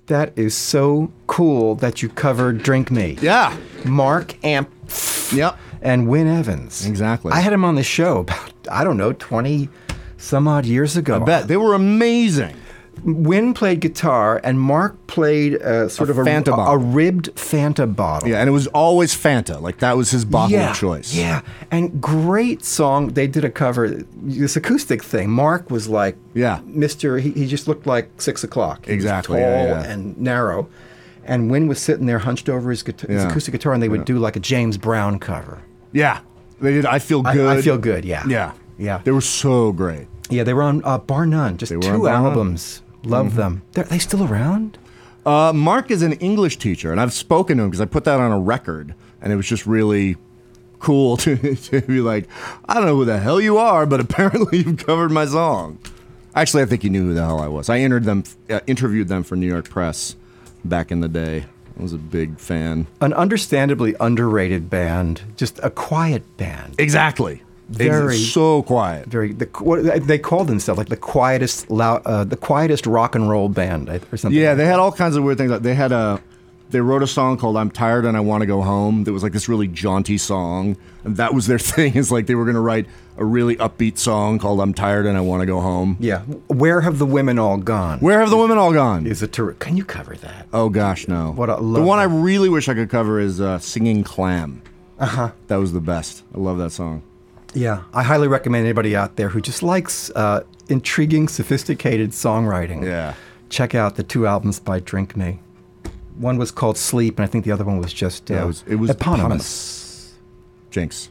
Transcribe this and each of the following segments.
That is so cool that you covered Drink Me. Yeah. Mark Amp. Yep. And Win Evans. Exactly. I had him on the show about, I don't know, 20 some odd years ago. I bet. They were amazing. Win played guitar, and Mark played sort of Fanta bottle. a ribbed Fanta bottle. Yeah, and it was always Fanta. Like, that was his bottle of choice. Yeah, and great song. They did a cover, this acoustic thing. Mark was like, Mr. He just looked like 6 o'clock. He exactly. was tall and narrow. And Win was sitting there hunched over his acoustic guitar, and they would do like a James Brown cover. Yeah, they did I Feel Good. I Feel Good, yeah. Yeah. Yeah. They were so great. Yeah, they were on Bar None, just 2 albums. Love them. Are they still around? Mark is an English teacher, and I've spoken to him because I put that on a record, and it was just really cool to be like, I don't know who the hell you are, but apparently you've covered my song. Actually, I think he knew who the hell I was. I interviewed them for New York Press back in the day. I was a big fan. An understandably underrated band, just a quiet band. Exactly. So quiet. They called themselves like the quietest rock and roll band or something. Yeah, they had all kinds of weird things. They wrote a song called "I'm Tired and I Want to Go Home." That was like this really jaunty song, and that was their thing. Is like they were going to write a really upbeat song called "I'm Tired and I Want to Go Home." Yeah. Where Have the Women All Gone? Where Have the Women All Gone? Can you cover that? Oh gosh, no. The one I really wish I could cover is "Singing Clam." That was the best. I love that song. Yeah, I highly recommend anybody out there who just likes intriguing, sophisticated songwriting. Yeah. Check out the 2 albums by Drink Me. One was called Sleep, and I think the other one was just it was eponymous. Jinx.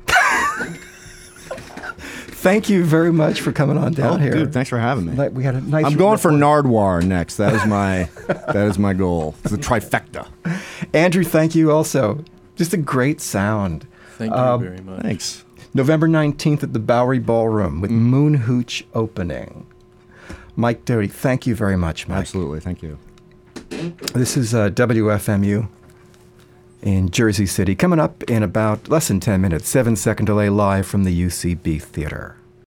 Thank you very much for coming on down here. Dude, thanks for having me. We had a nice. I'm going for Nardwuar next. That is my goal. It's the trifecta. Andrew, thank you also. Just a great sound. Thank you very much. Thanks. November 19th at the Bowery Ballroom with Moon Hooch opening. Mike Doty, thank you very much, Mike. Absolutely, thank you. This is WFMU in Jersey City. Coming up in about less than 10 minutes, 7-second delay live from the UCB Theater.